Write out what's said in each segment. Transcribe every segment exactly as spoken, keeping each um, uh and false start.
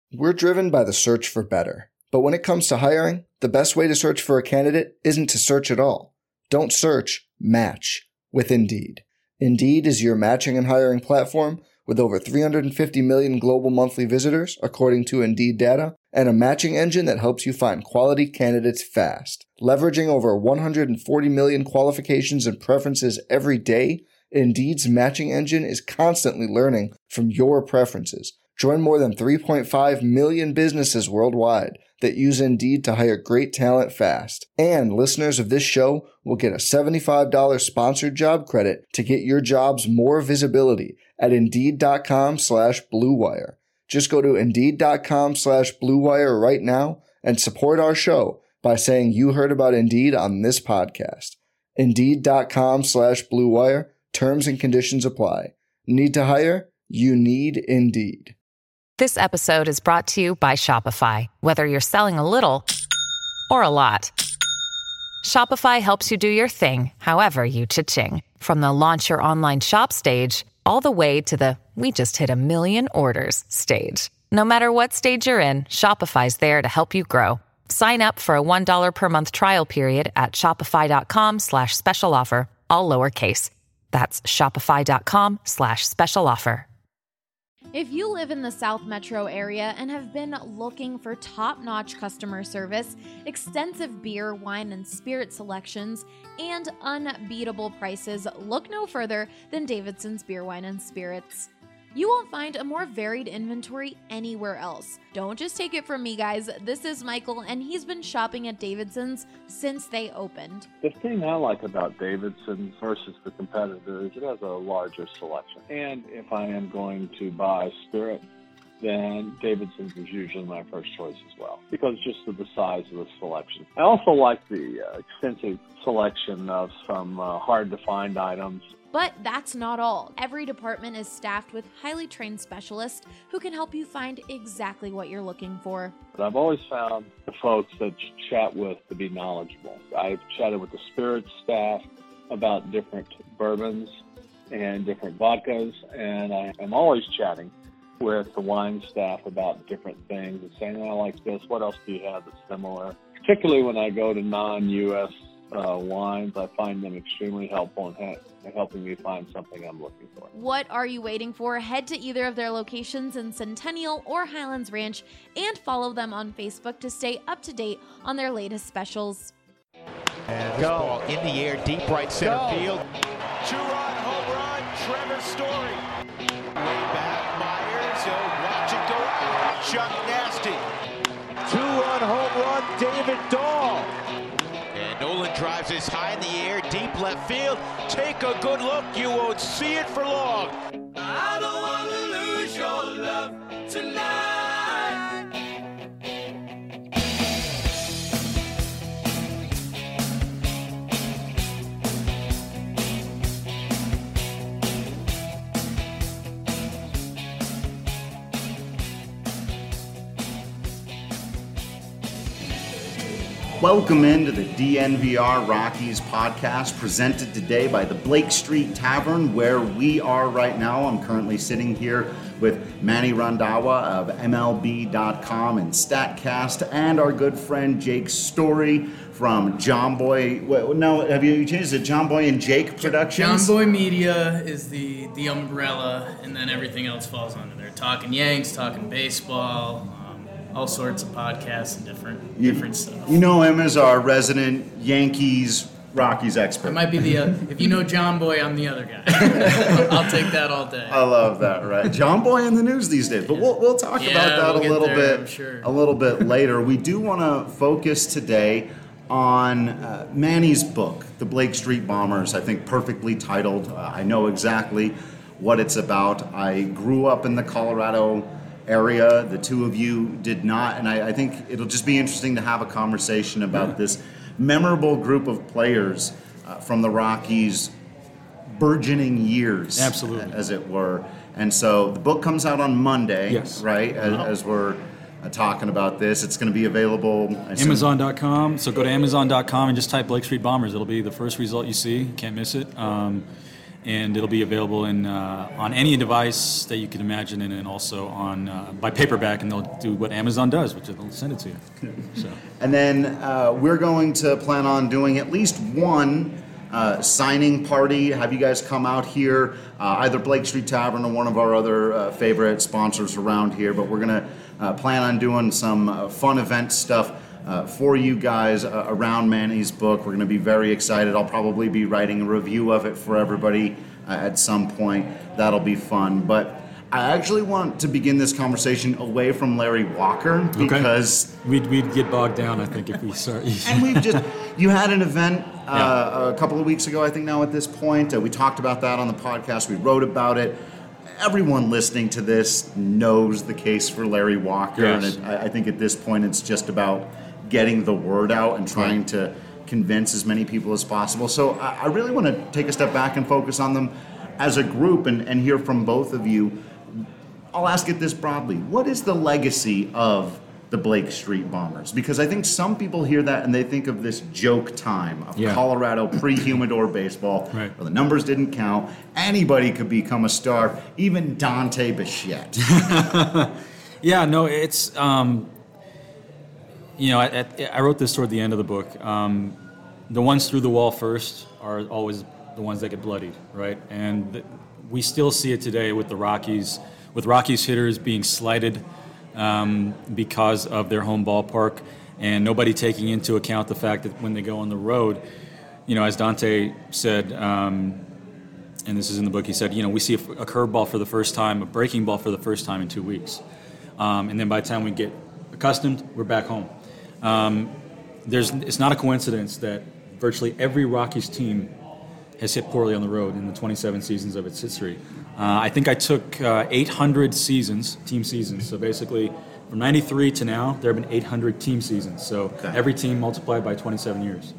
We're driven by the search for better. But when it comes to hiring, the best way to search for a candidate isn't to search at all. Don't search, match with Indeed. Indeed is your matching and hiring platform with over three hundred fifty million global monthly visitors, according to Indeed data, and a matching engine that helps you find quality candidates fast. Leveraging over one hundred forty million qualifications and preferences every day, Indeed's matching engine is constantly learning from your preferences. Join more than three point five million businesses worldwide that use Indeed to hire great talent fast. And listeners of this show will get a seventy-five dollars sponsored job credit to get your jobs more visibility at Indeed.com slash Blue Wire. Just go to Indeed.com slash Blue Wire right now and support our show by saying you heard about Indeed on this podcast. Indeed.com slash Blue Wire. Terms and conditions apply. Need to hire? You need Indeed. This episode is brought to you by Shopify. Whether you're selling a little or a lot, Shopify helps you do your thing, however you cha-ching. From the launch your online shop stage, all the way to the we just hit a million orders stage. No matter what stage you're in, Shopify's there to help you grow. Sign up for a one dollar per month trial period at shopify.com slash special offer, all lowercase. That's shopify.com slash special offer. If you live in the South Metro area and have been looking for top-notch customer service, extensive beer, wine, and spirit selections, and unbeatable prices, look no further than Davidson's Beer, Wine, and Spirits. You won't find a more varied inventory anywhere else. Don't just take it from me, guys. This is Michael, and he's been shopping at Davidson's since they opened. The thing I like about Davidson's versus the competitor is it has a larger selection. And if I am going to buy spirit, then Davidson's is usually my first choice as well, because just of the size of the selection. I also like the uh, extensive selection of some uh, hard-to-find items. But that's not all. Every department is staffed with highly trained specialists who can help you find exactly what you're looking for. But I've always found the folks that you chat with to be knowledgeable. I've chatted with the spirits staff about different bourbons and different vodkas, and I am always chatting with the wine staff about different things and saying, I like this, what else do you have that's similar? Particularly when I go to non-U S uh, wines, I find them extremely helpful in ha- helping me find something I'm looking for. What are you waiting for? Head to either of their locations in Centennial or Highlands Ranch and follow them on Facebook to stay up to date on their latest specials. And this ball in the air, deep right center go. Field. Two-run home run, Trevor Story. Way back, Myers, oh, watch it go out. Chuck Nasty. Two-run home run, David Dahl. And Nolan drives this high in the air, deep left field. Take a good look, you won't see it for long. I don't want to lose your love tonight. Welcome into the D N V R Rockies podcast, presented today by the Blake Street Tavern, where we are right now. I'm currently sitting here with Manny Randhawa of M L B dot com and StatCast, and our good friend Jake Story from John Boy. Well, no, have you changed it? John Boy and Jake Productions? John Boy Media is the, the umbrella, and then everything else falls under there. Talking Yanks, talking baseball, all sorts of podcasts and different you, different stuff. You know him as our resident Yankees, Rockies expert. I might be the, uh, if you know John Boy, I'm the other guy. I'll take that all day. I love that, right? John Boy in the news these days, but yeah. we'll we'll talk yeah, about that we'll a little there, bit, I'm sure. a little bit later. We do want to focus today on uh, Manny's book, The Blake Street Bombers. I think perfectly titled. Uh, I know exactly what it's about. I grew up in the Colorado area. The two of you did not, and I, I think it'll just be interesting to have a conversation about this memorable group of players uh, from the Rockies' burgeoning years, absolutely, as it were. And so the book comes out on Monday, yes, right? As, uh-huh. as we're uh, talking about this, it's going to be available Amazon dot com. So go to Amazon dot com and just type Blake Street Bombers. It'll be the first result you see. You can't miss it. Um, and it'll be available in uh, on any device that you can imagine, and then also on uh, by paperback, and they'll do what Amazon does, which is they'll send it to you. So. And then uh, we're going to plan on doing at least one uh, signing party. Have you guys come out here, uh, either Blake Street Tavern or one of our other uh, favorite sponsors around here. But we're going to uh, plan on doing some uh, fun event stuff uh, for you guys uh, around Manny's book. We're going to be very excited. I'll probably be writing a review of it for everybody uh, at some point. That'll be fun. But I actually want to begin this conversation away from Larry Walker because okay. we'd, we'd get bogged down, I think, if we start. And we've just, you had an event uh, yeah. a couple of weeks ago, I think now at this point. Uh, we talked about that on the podcast. We wrote about it. Everyone listening to this knows the case for Larry Walker. Yes. And it, I think at this point it's just about getting the word out and trying right. to convince as many people as possible. So I, I really want to take a step back and focus on them as a group and, and hear from both of you. I'll ask it this broadly. What is the legacy of the Blake Street Bombers? Because I think some people hear that and they think of this joke time of yeah. Colorado pre-humidor baseball right. where the numbers didn't count. Anybody could become a star, even Dante Bichette. yeah, no, it's, um, you know, I, I wrote this toward the end of the book. Um, the ones through the wall first are always the ones that get bloodied, right? And th- we still see it today with the Rockies, with Rockies hitters being slighted um, because of their home ballpark, and nobody taking into account the fact that when they go on the road, you know, as Dante said, um, and this is in the book, he said, you know, we see a, a curveball for the first time, a breaking ball for the first time in two weeks. Um, and then by the time we get accustomed, we're back home. Um, there's, it's not a coincidence that virtually every Rockies team has hit poorly on the road in the twenty-seven seasons of its history. Uh, I think I took uh, eight hundred seasons, team seasons. So basically, from ninety-three to now, there have been eight hundred team seasons. So okay. every team multiplied by twenty-seven years,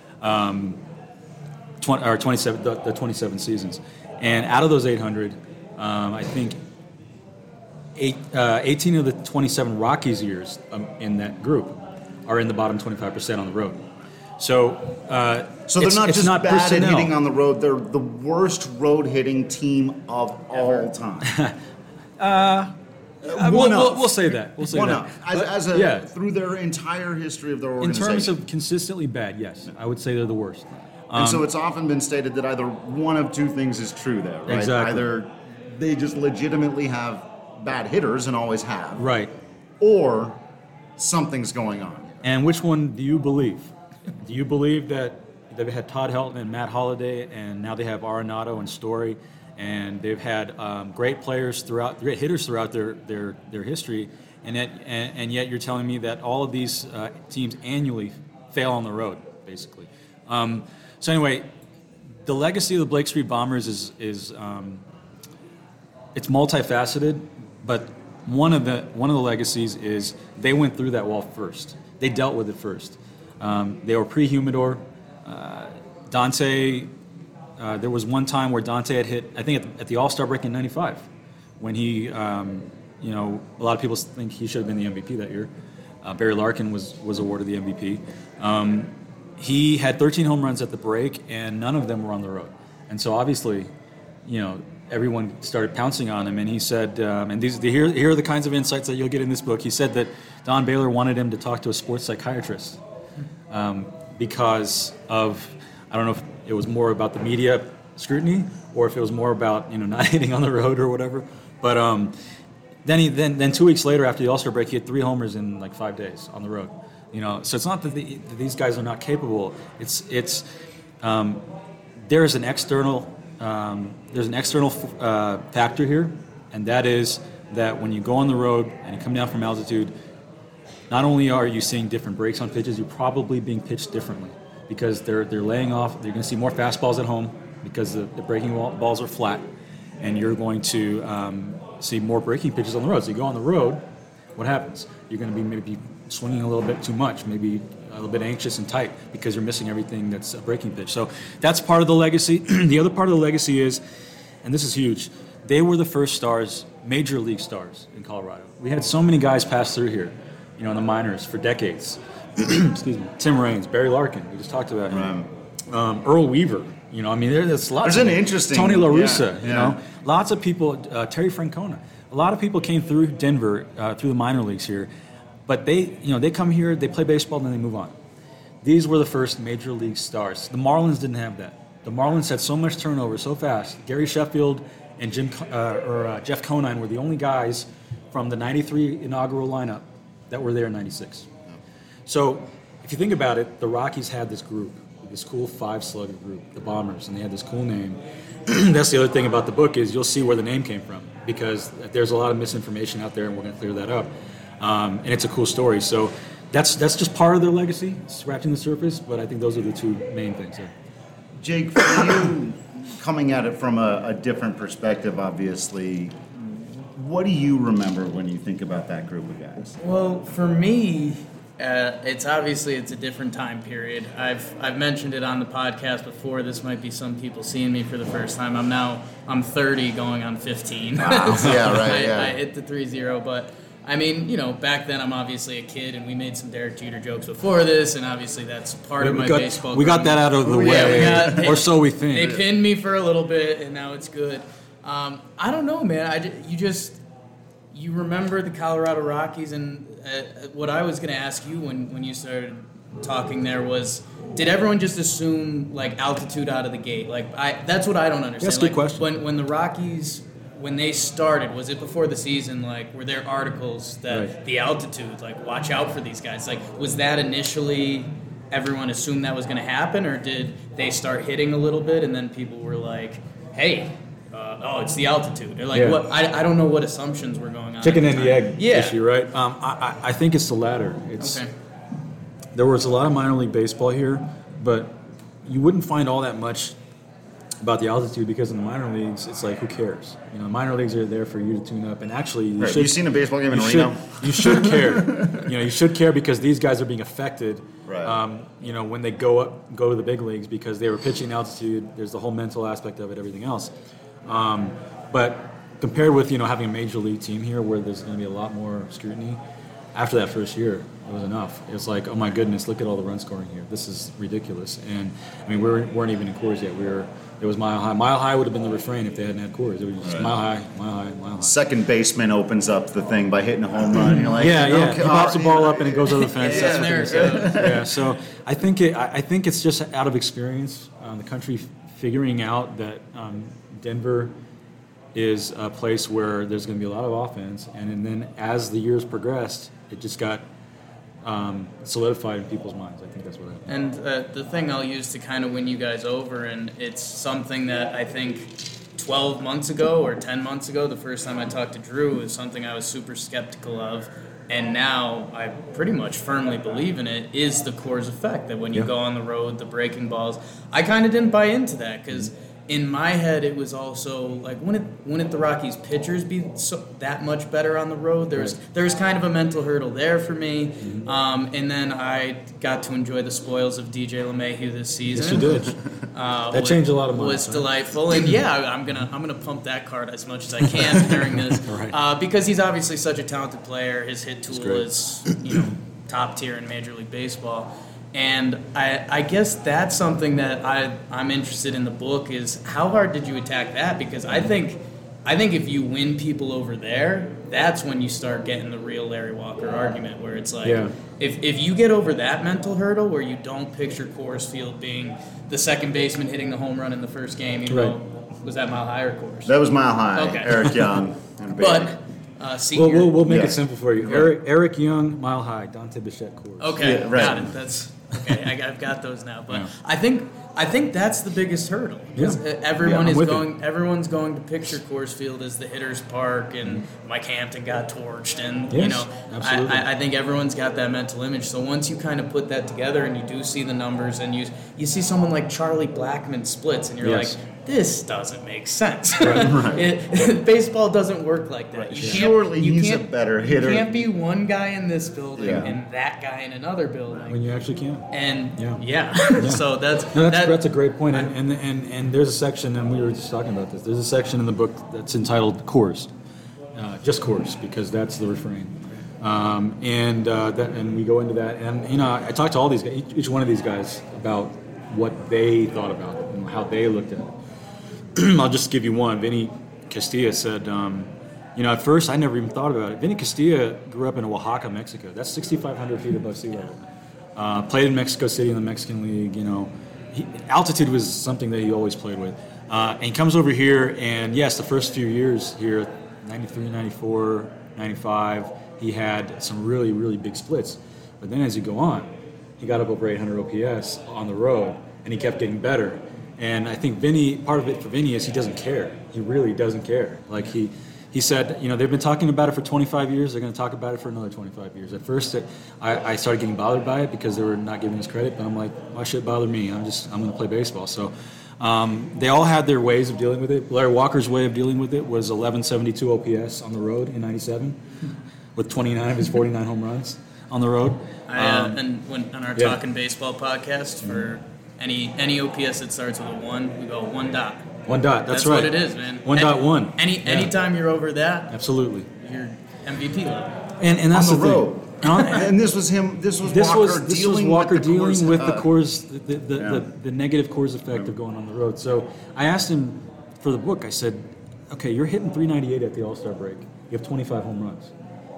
um, twenty, or twenty-seven, the, the twenty-seven seasons. And out of those eight hundred, um, I think eight, uh, eighteen of the twenty-seven Rockies years um, in that group are in the bottom twenty-five percent on the road. So, uh, so they're it's, not it's just not bad personnel. at hitting on the road; they're the worst road hitting team of all time. uh, we'll, we'll, we'll say that. We'll say One that. Up. As, as a, yeah. through their entire history of their organization. In terms of consistently bad, yes, I would say they're the worst. Um, and so it's often been stated that either one of two things is true there, right? Exactly. Either they just legitimately have bad hitters and always have, right, or something's going on. And which one do you believe? Do you believe that they've had Todd Helton and Matt Holliday, and now they have Arenado and Story, and they've had um, great players throughout, great hitters throughout their their, their history, and yet and, and yet you're telling me that all of these uh, teams annually fail on the road, basically. Um, so anyway, the legacy of the Blake Street Bombers is is um, it's multifaceted, but one of the one of the legacies is they went through that wall first. They dealt with it first. Um, they were pre-humidor. Uh, Dante, uh, there was one time where Dante had hit, I think at the, at the All-Star break in ninety-five, when he, um, you know, a lot of people think he should have been the M V P that year. Uh, Barry Larkin was, was awarded the M V P. Um, he had thirteen home runs at the break, and none of them were on the road. And so obviously, you know, everyone started pouncing on him, and he said, um, and these here, here are the kinds of insights that you'll get in this book. He said that Don Baylor wanted him to talk to a sports psychiatrist. Um, because of, I don't know if it was more about the media scrutiny or if it was more about, you know, not hitting on the road or whatever. But um, then he then then two weeks later after the All-Star break, he had three homers in like five days on the road. You know, so it's not that, the, that these guys are not capable. It's it's um, there is an external um, there's an external uh, factor here, and that is that when you go on the road and you come down from altitude, not only are you seeing different breaks on pitches, you're probably being pitched differently because they're they're laying off. They're going to see more fastballs at home because the, the breaking ball, balls are flat, and you're going to um, see more breaking pitches on the road. So you go on the road, what happens? You're going to be maybe swinging a little bit too much, maybe a little bit anxious and tight because you're missing everything that's a breaking pitch. So that's part of the legacy. The other part of the legacy is, and this is huge, they were the first stars, major league stars in Colorado. We had so many guys pass through here, you know, in the minors for decades. Excuse me. Tim Raines, Barry Larkin, we just talked about him. Um, Earl Weaver, You know, I mean, there's lots. There's of an interesting Tony La Russa. Yeah, you yeah. know, lots of people. Uh, Terry Francona. A lot of people came through Denver uh, through the minor leagues here, but they, you know, they come here, they play baseball, and then they move on. These were the first major league stars. The Marlins didn't have that. The Marlins had so much turnover so fast. Gary Sheffield and Jim uh, or uh, Jeff Conine were the only guys from the ninety-three inaugural lineup that were there in ninety-six. So if you think about it, the Rockies had this group, this cool five-slugger group, the Bombers, and they had this cool name. That's the other thing about the book is you'll see where the name came from because there's a lot of misinformation out there, and we're going to clear that up. Um, and it's a cool story. So that's that's just part of their legacy, scratching the surface. But I think those are the two main things. Yeah. Jake, for you, coming at it from a, a different perspective, obviously, what do you remember when you think about that group of guys? Well, for me, uh, it's obviously it's a different time period. I've I've mentioned it on the podcast before. This might be some people seeing me for the first time. I'm now I'm thirty, going on fifteen. Wow. so Yeah, right. I, Yeah. I hit the three zero, but. I mean, you know, back then I'm obviously a kid, and we made some Derek Jeter jokes before this, and obviously that's part We of my got, baseball. we got that out of the Yeah, way, we got- they- or so we think. They pinned me for a little bit, and now it's good. Um, I don't know, man. I, ju- you just you remember the Colorado Rockies, and uh, what I was going to ask you when, when you started talking there was, did everyone just assume like altitude out of the gate? Like I, that's what I don't understand. That's a good like, question. When when the Rockies. When they started, was it before the season, like, were there articles that Right. the altitude, like, watch out for these guys? Like, was that initially everyone assumed that was going to happen, or did they start hitting a little bit and then people were like, hey, uh, oh, it's the altitude? Or, like, Yeah. what? I, I don't know what assumptions were going on. Chicken at and the the time. egg Yeah. issue, right? Um, I, I I think it's the latter. It's Okay. There was a lot of minor league baseball here, but you wouldn't find all that much about the altitude because in the minor leagues, it's like, who cares? You know, minor leagues are there for you to tune up, and actually, you Right. should. You seen a baseball game in you Reno? should, you should care. You know, you should care because these guys are being affected. Right. Um, you know, when they go up, go to the big leagues because they were pitching altitude. There's the whole mental aspect of it, everything else. Um, but compared with you know having a major league team here, where there's going to be a lot more scrutiny, after that first year, it was enough. It was like, oh my goodness, look at all the run scoring here. This is ridiculous. And I mean, we weren't, weren't even in Coors yet. We were. It was mile high. Mile high would have been the refrain if they hadn't had Coors. It was just Right. mile high, mile high, mile high. Second baseman opens up the thing by hitting a home run. You're like, Yeah, yeah. okay, He pops the oh, ball yeah. up and it goes over the fence. Yeah, That's what there they it say. Yeah. So I think it. I I think it's just out of experience. Um, the country f- figuring out that um, Denver is a place where there's going to be a lot of offense, and, and then as the years progressed, it just got um, solidified in people's minds. I think that's what happened. And uh, the thing I'll use to kind of win you guys over, and it's something that I think twelve months ago or ten months ago, the first time I talked to Drew, is something I was super skeptical of. And now I pretty much firmly believe in it, is the Coors effect, that when you Yeah. go on the road, the breaking balls. I kind of didn't buy into that because in my head it was also like, wouldn't, wouldn't the Rockies pitchers be so, that much better on the road? There's Right. there's kind of a mental hurdle there for me. Um, and then I got to enjoy the spoils of D J LeMahieu this season. Yes, you did. Uh, That was- changed a lot of minds, Was huh? delightful, and yeah, I'm gonna I'm gonna pump that card as much as I can during this, Right. uh, because he's obviously such a talented player. His hit tool great. is you know top tier in Major League Baseball, and I I guess that's something that I I'm interested in the book is how hard did you attack that? Because I think I think if you win people over there, that's when you start getting the real Larry Walker argument, where it's like. Yeah. If if you get over that mental hurdle where you don't picture Coors Field being the second baseman hitting the home run in the first game, you know, was that Mile High or Coors? That was Mile High. Okay. Eric Young. and Baby. But uh, senior. We'll, we'll, we'll make Yeah. it simple for you. Eric, Eric Young, Mile High, Dante Bichette, Coors. Okay, Yeah, right. got it. That's okay. I, I've got those now, but Yeah. I think I think that's the biggest hurdle. 'Cause, Yeah. uh, everyone Yeah, I'm is with going. Everyone's going to picture Coors Field as the hitter's park, and Mike Hampton got torched, and you Yes, know, absolutely. I, I, I think everyone's got that mental image. So once you kind of put that together, and you do see the numbers, and you you see someone like Charlie Blackmon splits, and you're Yes. like, this doesn't make sense. It, baseball doesn't work like that. You can't, Surely you he's a can't- better hitter. You can't be one guy in this building Yeah. and that guy in another building. When you actually can. And Yeah. yeah, so that's No, that's, that, that's a great point. And, and and and there's a section, and we were just talking about this. There's a section in the book that's entitled "Coors," uh, just Coors, because that's the refrain. Um, and uh, that, and we go into that, and you know, I talked to all these guys, each, each one of these guys about what they thought about it. and how they looked at it. I'll just give you one. Vinny Castilla said, um, you know, at first I never even thought about it. Vinny Castilla grew up in Oaxaca, Mexico. That's sixty-five hundred feet above sea level. Uh, played in Mexico City in the Mexican League. You know, he, altitude was something that he always played with. Uh, and he comes over here, and yes, the first few years here, ninety-three, ninety-four, ninety-five, he had some really, really big splits. But then as you go on, he got up over eight hundred O P S on the road, and he kept getting better. And I think Vinny, part of it for Vinny is he doesn't care. He really doesn't care. Like he, he said, you know, they've been talking about it for twenty-five years. They're going to talk about it for another twenty-five years. At first, it, I, I started getting bothered by it because they were not giving us credit. But I'm like, why should it bother me? I'm just, I'm going to play baseball. So um, they all had their ways of dealing with it. Larry Walker's way of dealing with it was eleven seventy-two O P S on the road in ninety-seven with twenty-nine of his forty-nine home runs on the road. I, uh, um, and when on our yeah. Talking Baseball podcast, for any any O P S that starts with a one, we go one dot. One dot, that's, that's right. That's what it is, man. One any, dot one. Any yeah. Anytime you're over that, absolutely, you're M V P level. And and that's on the, the road. thing. And this was him. This was This Walker was this was dealing Walker with the dealing Coors, with uh, the Coors, the the, yeah. the the negative Coors effect of going on the road. So I asked him for the book. I said, "Okay, you're hitting three ninety-eight at the All-Star break. You have twenty-five home runs.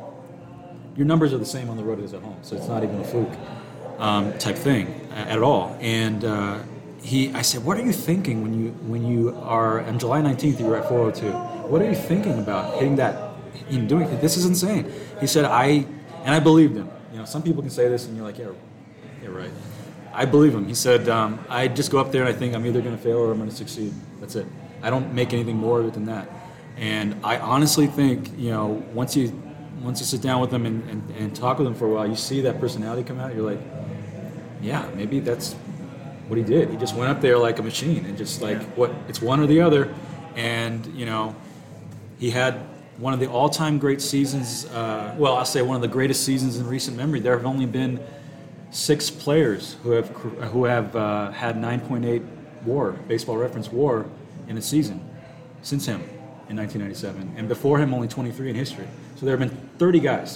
Your numbers are the same on the road as at home, so it's not even a fluke um, type thing at all." And uh, he, I said, "What are you thinking when you when you are on July nineteenth? You're at four oh two. What are you thinking about hitting that? You know, doing this is insane." He said, "I," and I believed him. You know, some people can say this, and you're like, "Yeah, you're right." I believe him. He said, um, "I just go up there and I think I'm either going to fail or I'm going to succeed. That's it. I don't make anything more of it than that." And I honestly think, you know, once you once you sit down with them and, and, and talk with them for a while, you see that personality come out. You're like, yeah, maybe that's what he did. He just went up there like a machine and just like, what, it's one or the other. And, you know, he had one of the all-time great seasons. Uh, well, I'll say one of the greatest seasons in recent memory. There have only been six players who have who have uh, had nine point eight WAR, Baseball Reference WAR, in a season since him in nineteen ninety-seven, and before him only twenty-three in history. So there have been thirty guys,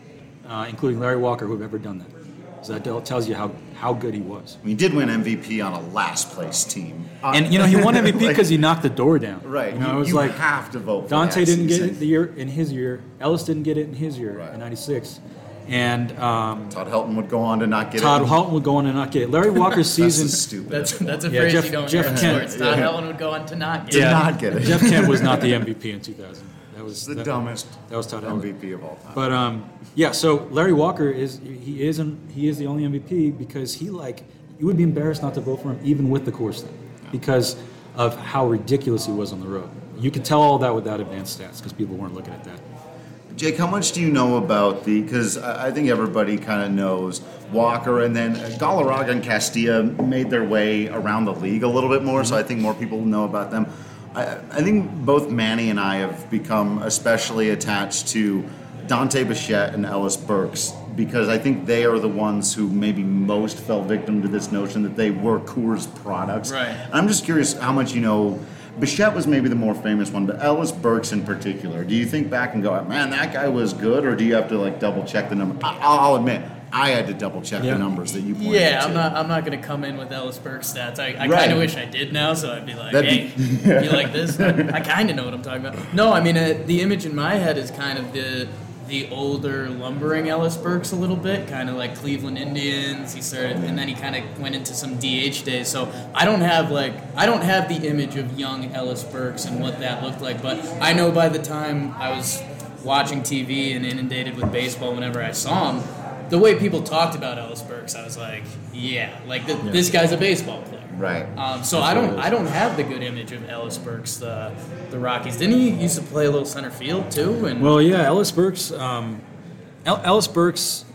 uh, including Larry Walker, who have ever done that. So that tells you how, how good he was. He did win M V P on a last place team, and you know he won M V P because like, he knocked the door down. Right, you know, you, it was you like have to vote. For Dante that didn't season. get it the year in his year. Ellis didn't get it in his year right. in ninety-six. And um, Todd Helton would go on to not get Todd it. Todd Helton would go on to not get it. Larry Walker's season. That's stupid. That's that's a yeah, phrase Jeff, you don't Jeff hear in Kent, sports. Todd yeah. Helton would go on to not get to it. not get it. Jeff Kent was not the M V P in two thousand. That was the that, dumbest. That was Todd M V Helton. P of all time. But um, yeah. So Larry Walker is he is he is the only M V P because he like you would be embarrassed not to vote for him even with the Coors thing because of how ridiculous he was on the road. You could tell all that without advanced stats because people weren't looking at that. Jake, how much do you know about the, because I think everybody kind of knows Walker, and then Galarraga and Castilla made their way around the league a little bit more, so I think more people know about them. I, I think both Manny and I have become especially attached to Dante Bichette and Ellis Burks, because I think they are the ones who maybe most fell victim to this notion that they were Coors products. Right. And I'm just curious how much you know. Bichette was maybe the more famous one, but Ellis Burks in particular. Do you think back and go, man, that guy was good, or do you have to like double check the number? I, I'll admit, I had to double check yeah. the numbers that you pointed Yeah, to. I'm not. I'm not going to come in with Ellis Burks stats. I, I Right. kind of wish I did now, so I'd be like, That'd hey, be- you like this? I, I kind of know what I'm talking about. No, I mean uh, the image in my head is kind of the the older lumbering Ellis Burks a little bit, kind of like Cleveland Indians. He started, and then he kind of went into some D H days. So I don't have like I don't have the image of young Ellis Burks and what that looked like. But I know by the time I was watching T V and inundated with baseball, whenever I saw him, the way people talked about Ellis Burks, I was like, yeah, like the, yeah. this guy's a baseball player. Right. Um, so I don't I don't have the good image of Ellis Burks, the the Rockies. Didn't he used to play a little center field too? And well, yeah, Ellis Burks. Um, El- Ellis Burks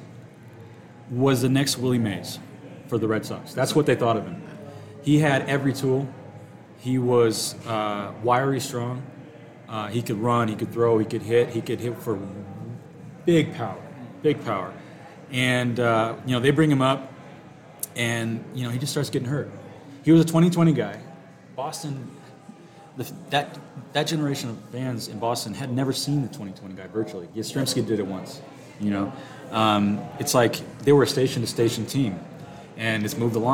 was the next Willie Mays for the Red Sox. That's what they thought of him. He had every tool. He was uh, wiry strong. Uh, he could run. He could throw. He could hit. He could hit for big power, big power. And uh, you know they bring him up, and you know he just starts getting hurt. He was a twenty twenty guy. Boston, the, that that generation of fans in Boston had never seen the twenty twenty guy virtually. Yastrzemski did it once. You know, um, it's like they were a station-to-station team, and it's moved the line.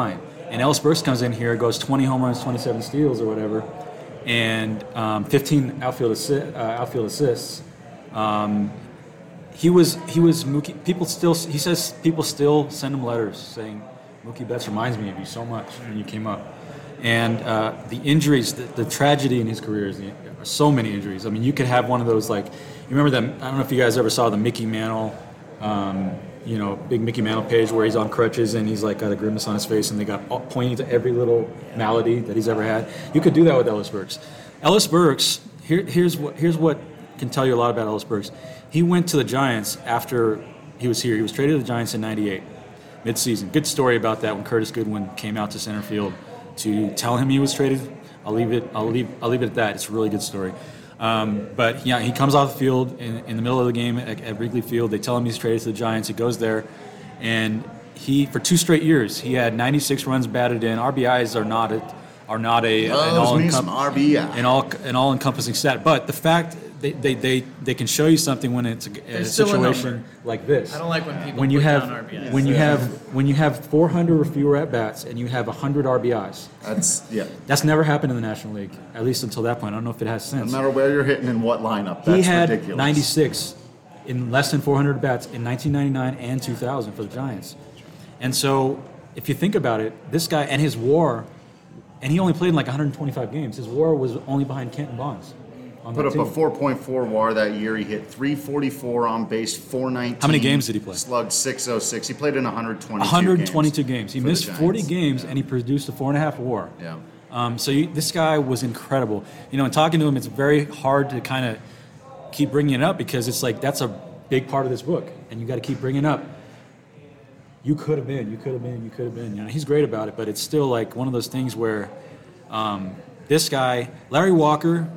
And Ellis Burks comes in here, goes twenty home runs, twenty-seven steals or whatever, and um, fifteen outfield, assi- uh, outfield assists. Um, he was he was Mookie. People still he says people still send him letters saying Mookie Betts reminds me of you so much when you came up. And uh, the injuries, the, the tragedy in his career is the, so many injuries. I mean, you could have one of those, like, you remember that, I don't know if you guys ever saw the Mickey Mantle, um, you know, big Mickey Mantle page where he's on crutches and he's like got a grimace on his face and they got all, pointing to every little malady that he's ever had. You could do that with Ellis Burks. Ellis Burks, here, here's what here's what can tell you a lot about Ellis Burks. He went to the Giants after he was here. He was traded to the Giants in ninety-eight, midseason. Good story about that when Curtis Goodwin came out to center field to tell him he was traded. I'll leave it. I'll leave. I'll leave it at that. It's a really good story. Um, but yeah, he comes off the field in, in the middle of the game at, at Wrigley Field. They tell him he's traded to the Giants. He goes there, and he for two straight years he had ninety-six runs batted in. R B Is are not a, are not a an all me some R B I. an all an all encompassing stat. But the fact they, they, they, they can show you something when it's a, a situation a like this. I don't like when people when you put have down R B Is. when you Yeah. have when you have four hundred or fewer at bats and you have one hundred R B Is. That's yeah. That's never happened in the National League, at least until that point. I don't know if it has No since. matter where you're hitting and what lineup, that's He had ridiculous. ninety-six in less than four hundred bats in nineteen ninety-nine and two thousand for the Giants. And so, if you think about it, this guy and his WAR, and he only played in like one hundred twenty-five games. His WAR was only behind Kenton Bonds. On Put that up team. a four point four W A R that year. He hit three forty-four on base, four nineteen. How many games did he play? Slugged six oh six. He played in one hundred twenty-two one hundred twenty-two games. He for the missed Giants. forty games, Yeah. and he produced a four and a half WAR. Yeah. Um, so you, this guy was incredible. You know, and talking to him, it's very hard to kind of keep bringing it up because it's like that's a big part of this book, and you got to keep bringing it up. You could have been, you could have been, you could have been. You know, he's great about it, but it's still like one of those things where um, this guy, Larry Walker,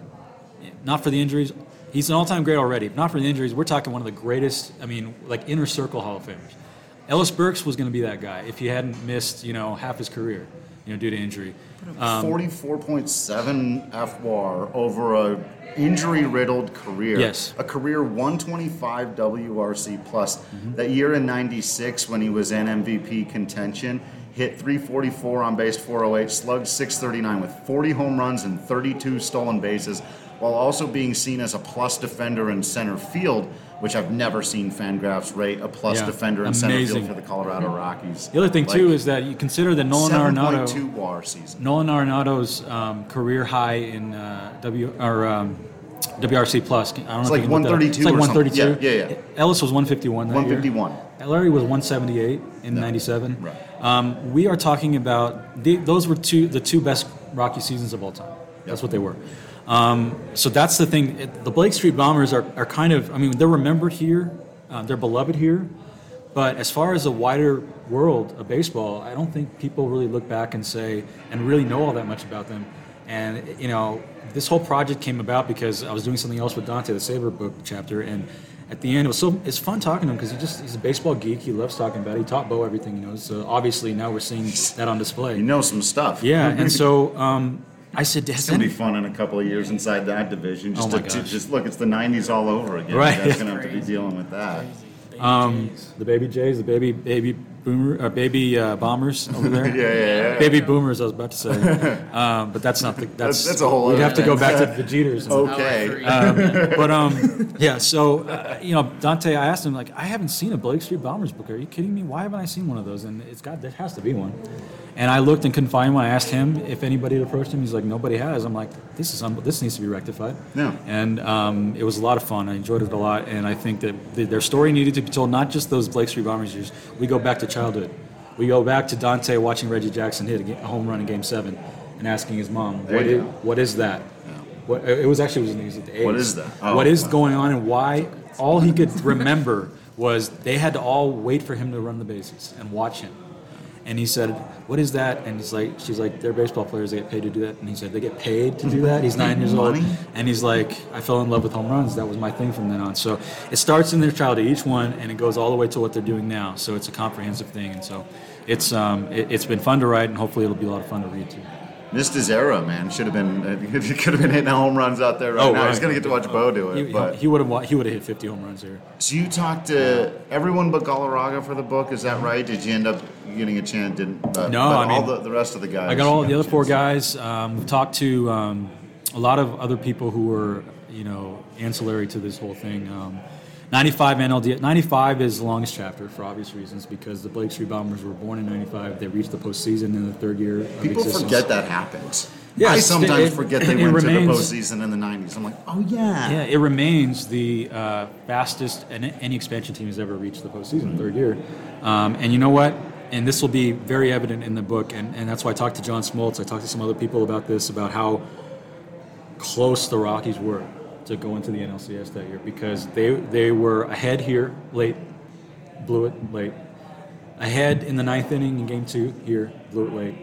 not for the injuries, he's an all-time great already. If not for the injuries, we're talking one of the greatest. I mean, like inner circle Hall of Famers. Ellis Burks was going to be that guy if he hadn't missed, you know, half his career, you know, due to injury. Um, forty-four point seven F W A R over a injury-riddled career. Yes. A career one twenty-five W R C plus. Mm-hmm. That year in ninety-six when he was in M V P contention, hit three forty-four on base, four oh eight, slugged six thirty-nine with forty home runs and thirty-two stolen bases, while also being seen as a plus defender in center field, which I've never seen Fangraphs rate a plus Yeah, defender in amazing. center field for the Colorado Rockies. The other thing, Like, too, is that you consider that Nolan seven point two Arenado, W A R season. Nolan Arenado's um, career high in uh, W or um, W R C plus. I don't know It's if like you can look that up. one thirty-two It's like or one something. thirty-two. Yeah, yeah, yeah. Ellis was one fifty-one that one year. fifty-one. Larry was one seventy-eight in ninety-seven. Right. Um, we are talking about the, those were two the two best Rocky seasons of all time. That's what they were. Um, so that's the thing. It- The Blake Street Bombers are, are kind of, I mean, they're remembered here, uh, they're beloved here, but as far as the wider world of baseball, I don't think people really look back and say, and really know all that much about them. And, you know, this whole project came about because I was doing something else with Dante, the Saber book chapter, and at the end, it was so it's fun talking to him because he just he's a baseball geek. He loves talking about it. He taught Bo everything he knows. So obviously now we're seeing that on display. You know some stuff. Yeah, and so um, I said, It's has gonna be any, fun in a couple of years inside that division. Just Oh my to, to gosh. just look, it's the nineties all over again. Right. You guys are gonna have to be dealing with that. um, the baby Jays, the baby baby boomer, uh, baby uh, bombers over there. Yeah, yeah, yeah. Baby boomers, I was about to say, um, but that's not the. That's, That's- that's a whole We'd other have to go thing. back to the Jeters. and- Okay. Um, but um, yeah, so uh, you know, Dante, I asked him like, I haven't seen a Blake Street Bombers book. Are you kidding me? Why haven't I seen one of those? And it's got there has to be one. And I looked and couldn't find one. I asked him if anybody had approached him. He's like, nobody has. I'm like, this is un- this needs to be rectified. Yeah. And um, it was a lot of fun. I enjoyed it a lot, and I think that the, their story needed to be told. Not just those Blake Street Bombers years. We go back to childhood. We go back to Dante watching Reggie Jackson hit a, ga- a home run in Game Seven, and asking his mom, There "What you is, go. what is that?" What, it was actually it was, it was at the A's. What is that? Oh, what is wow. going on, and why? All he could remember was they had to all wait for him to run the bases and watch him. And he said, "What is that?" And he's like, "She's like, they're baseball players. They get paid to do that." And he said, "They get paid to do that." He's nine years old, Money? and he's like, "I fell in love with home runs. That was my thing from then on." So it starts in their childhood, each one, and it goes all the way to what they're doing now. So it's a comprehensive thing, and so it's um, it, it's been fun to write, and hopefully it'll be a lot of fun to read too. Missed his era, man. Should have been. He could have been hitting home runs out there right oh, now. Right. He's gonna get to watch Bo do it. He, but he would have. He would have hit fifty home runs here. So you talked to everyone but Galarraga for the book. Is that right? Did you end up getting a chance? Didn't? Uh, no, I mean all the, the rest of the guys. I got all the other four guys. Um, we've talked to um, a lot of other people who were, you know, ancillary to this whole thing. Um, ninety-five N L D S. ninety-five is the longest chapter for obvious reasons because the Blake Street Bombers were born in ninety-five. They reached the postseason in the third year of People existence. forget that happened. Yeah, I sometimes it, forget they it went remains, to the postseason in the nineties. I'm like, oh yeah. Yeah, it remains the uh, fastest any expansion team has ever reached the postseason, third year. Um, and you know what? And this will be very evident in the book, and, and that's why I talked to John Smoltz. I talked to some other people about this, about how close the Rockies were to go into the N L C S that year because they they were ahead here late, blew it late. Ahead in the ninth inning in game two here, blew it late.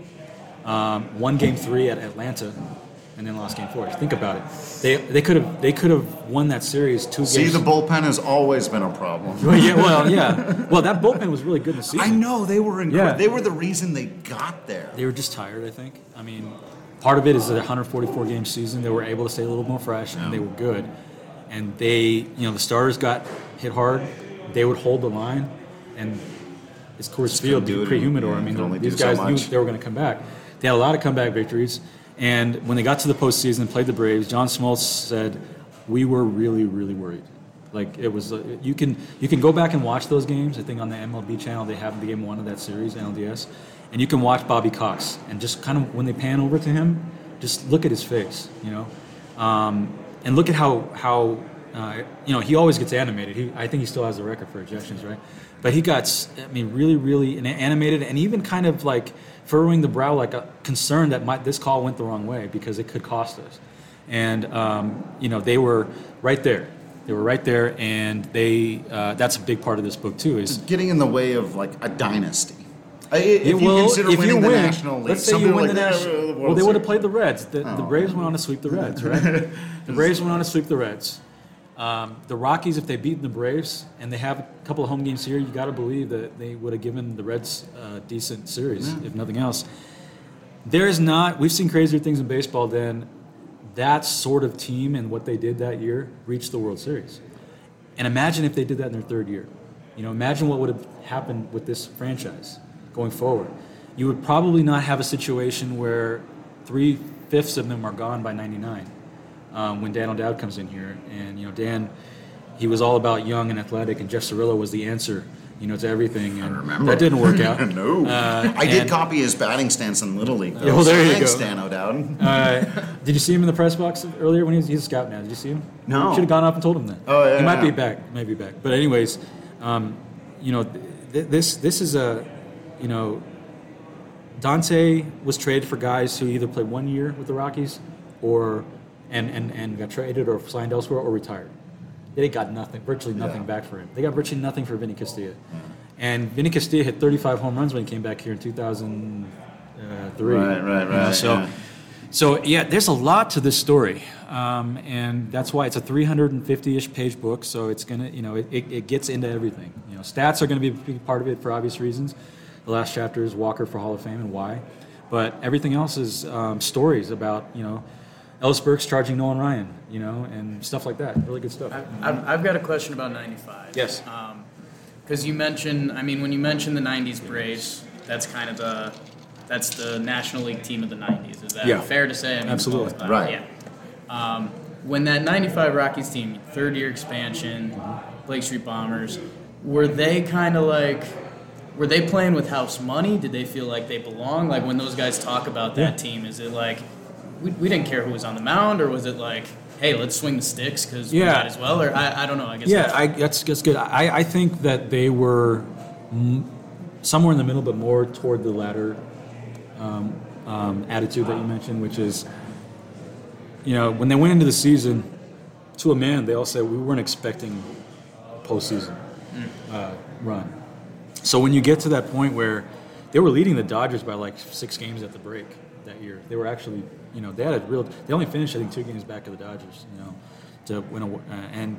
Um, won game three at Atlanta, and then lost game four. Think about it. They they could have they could have won that series two See, games. the bullpen has always been a problem. Well, yeah, well, yeah. Well, that bullpen was really good in the season. I know they were incredible. Yeah. They were the reason they got there. They were just tired, I think. I mean, part of it is a one hundred forty-four game season. They were able to stay a little more fresh, and they were good. And they, you know, the starters got hit hard. They would hold the line, and it's Coors Field, pre-humidor. I mean, these guys knew they were going to come back. They had a lot of comeback victories, and when they got to the postseason and played the Braves, John Smoltz said, "We were really, really worried." Like it was, uh, you can you can go back and watch those games. I think on the M L B channel they have the game one of that series, N L D S, and you can watch Bobby Cox and just kind of when they pan over to him, just look at his face, you know, um, and look at how how uh, you know he always gets animated. He, I think he still has the record for ejections, right? But he got, I mean, really, really animated and even kind of like furrowing the brow, like a concern that might, this call went the wrong way because it could cost us. And, um, you know, they were right there. They were right there, and they uh, that's a big part of this book, too. Is getting in the way of, like, a dynasty. If you will, consider if winning you the win, National League. Let's say you win like, the National League. Well, they would have played the Reds. The, oh. the Braves went on to sweep the Reds, right? The Braves went on to sweep the Reds. Um, the Rockies, if they beat the Braves and they have a couple of home games here, you got to believe that they would have given the Reds a decent series, yeah. if nothing else. There is not, we've seen crazier things in baseball than that sort of team and what they did that year reached the World Series. And imagine if they did that in their third year. You know, imagine what would have happened with this franchise going forward. You would probably not have a situation where three-fifths of them are gone by ninety-nine. Um, when Dan O'Dowd comes in here, and you know Dan, he was all about young and athletic, and Jeff Cirillo was the answer, you know, to everything. And I remember that didn't work out. no, uh, I did copy his batting stance in Little League. Yeah, well, there you Thanks, go. Dan O'Dowd. uh, did you see him in the press box earlier when he was, he's a scout now? Did you see him? No. Should have gone up and told him that. Oh yeah. He might yeah. be back. Might be back. But anyways, um, you know, th- this this is a, you know, Dante was traded for guys who either played one year with the Rockies, or and, and, and got traded or signed elsewhere or retired. They got nothing, virtually nothing yeah. back for him. They got virtually nothing for Vinny Castilla. Yeah. And Vinny Castilla hit thirty-five home runs when he came back here in two thousand three. Right, right, right. You know, so, yeah. so, yeah, there's a lot to this story. Um, and that's why it's a three hundred fifty-ish page book, so it's going to, you know, it, it, it gets into everything. You know, stats are going to be a big part of it for obvious reasons. The last chapter is Walker for Hall of Fame and why. But everything else is um, stories about, you know, Ellis Burks charging Nolan Ryan, you know, and stuff like that. Really good stuff. I've, I've got a question about ninety-five. Yes. Because um, you mentioned, I mean, when you mentioned the nineties Braves, that's kind of the, that's the National League team of the nineties. Is that yeah. fair to say? I mean, absolutely. Uh, right. Yeah. Um, when that ninety-five Rockies team, third year expansion, Blake Street Bombers, were they kind of like, were they playing with house money? Did they feel like they belong? Like when those guys talk about that yeah. team, is it like, we, we didn't care who was on the mound, or was it like, hey, let's swing the sticks because yeah. we might as well? Or I, I don't know. I guess. Yeah, that's, I, that's, that's good. I, I think that they were m- somewhere in the middle, but more toward the latter um, um, attitude that you mentioned, which is, you know, when they went into the season, to a man, they all said we weren't expecting a postseason uh, run. So when you get to that point where they were leading the Dodgers by like six games at the break that year, they were actually, you know, they had a real. They only finished, I think, two games back of the Dodgers, you know, to win a. Uh, and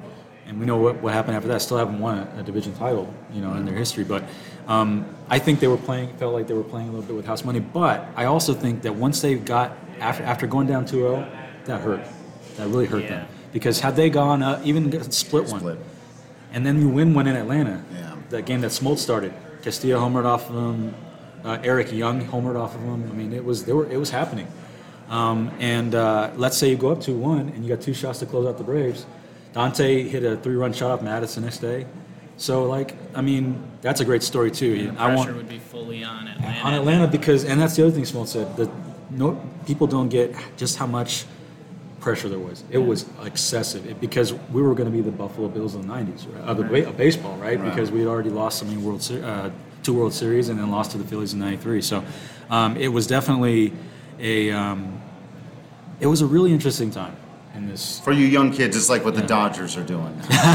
and we know what, what happened after that. Still haven't won a, a division title, you know, in their history. But um, I think they were playing, felt like they were playing a little bit with house money. But I also think that once they got after after going down two oh, that hurt. That really hurt yeah. them because had they gone uh, even split one, split. and then you win one in Atlanta, yeah. that game that Smoltz started, Castillo homered off of them, uh, Eric Young homered off of them. I mean, it was they were it was happening. Um, and uh, let's say you go up two one and you got two shots to close out the Braves. Dante hit a three-run shot off Madison the next day. So, like, I mean, that's a great story too. And the I pressure want, would be fully on Atlanta. On Atlanta because, and that's the other thing Smoltz said, that no people don't get just how much pressure there was. It was excessive it, because we were going to be the Buffalo Bills of the nineties, right? of, the, right. of baseball, right? right? Because we had already lost so many World Ser- uh, two World Series and then lost to the Phillies in ninety-three. So um, it was definitely a um, it was a really interesting time in this. For you young kids, it's like what yeah. the Dodgers are doing.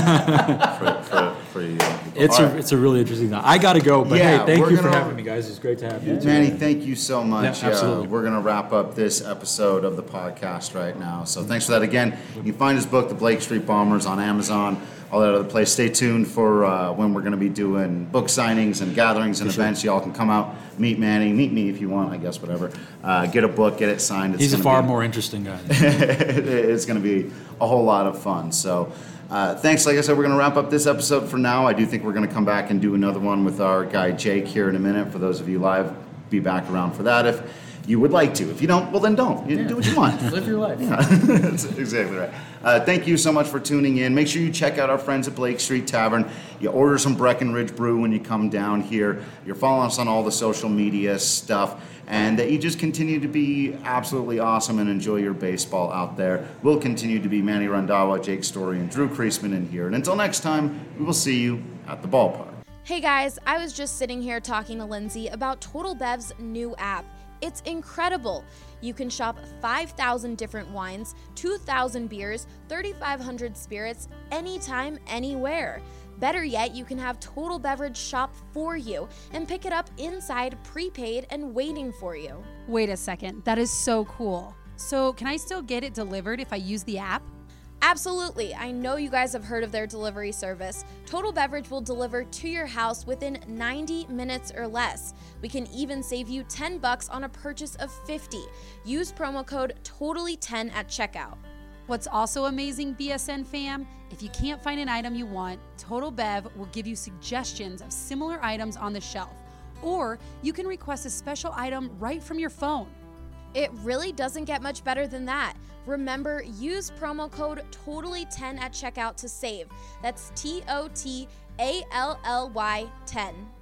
for, for, for you young people. It's All a right. it's a really interesting time. I got to go, but Yeah, hey, thank we're you for gonna- having me, guys. It's great to have you. Manny, thank you so much. Yeah, absolutely. Uh, we're going to wrap up this episode of the podcast right now. So thanks for that. Again, you can find his book, The Blake Street Bombers, on Amazon, all that other place. Stay tuned for uh, when we're going to be doing book signings and gatherings and For sure. events. Y'all can come out, meet Manny, meet me if you want, I guess, whatever. Uh, get a book, get it signed. It's He's a gonna far be, more interesting guy. it's going to be a whole lot of fun. So uh, thanks. Like I said, we're going to wrap up this episode for now. I do think we're going to come back and do another one with our guy Jake here in a minute. For those of you live, be back around for that if you would like to. If you don't, well, then don't. You Yeah. do what you want. Live your life. Yeah, that's exactly right. Uh, thank you so much for tuning in. Make sure you check out our friends at Blake Street Tavern. You order some Breckenridge Brew when you come down here. You're following us on all the social media stuff. And that you just continue to be absolutely awesome and enjoy your baseball out there. We'll continue to be Manny Randhawa, Jake Story, and Drew Kreisman in here. And until next time, we will see you at the ballpark. Hey guys, I was just sitting here talking to Lindsay about Total Bev's new app. It's incredible. You can shop five thousand different wines, two thousand beers, thirty-five hundred spirits, anytime, anywhere. Better yet, you can have Total Beverage shop for you and pick it up inside, prepaid, and waiting for you. Wait a second, that is so cool. So can I still get it delivered if I use the app? Absolutely. I know you guys have heard of their delivery service. Total Beverage will deliver to your house within ninety minutes or less. We can even save you ten bucks on a purchase of fifty. Use promo code totally ten at checkout. What's also amazing, B S N fam, if you can't find an item you want, Total Bev will give you suggestions of similar items on the shelf. Or you can request a special item right from your phone. It really doesn't get much better than that. Remember, use promo code totally ten at checkout to save. That's T O T A L L Y ten.